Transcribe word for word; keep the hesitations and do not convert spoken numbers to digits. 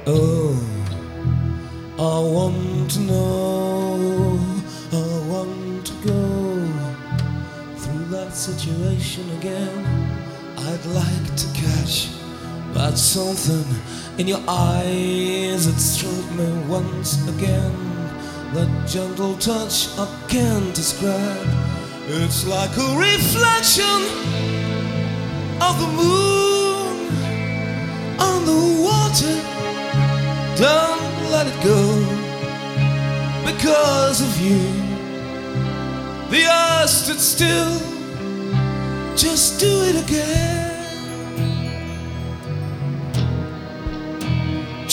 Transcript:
Oh, I want to know, I want to go through that situation again. I'd like to catch that something in your eyes that struck me once again. That gentle touch I can't describe. It's like a reflection of the moon on the water. Don't let it go. Because of you, the earth stood still. Just do it again.